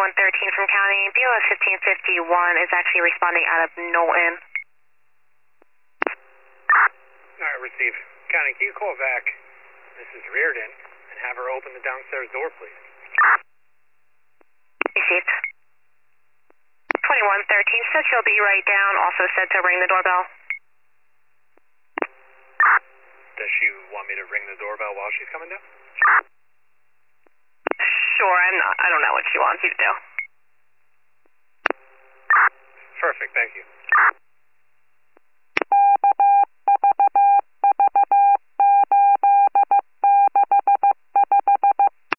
2113 from County. BLS 1551 is actually responding out of Knowlton. Alright, receive. County, can you call back Mrs. Reardon and have her open the downstairs door, please? Received. 2113 said she'll be right down, also said to ring the doorbell. Does she want me to ring the doorbell while she's coming down? Sure, I don't know what she wants you to do.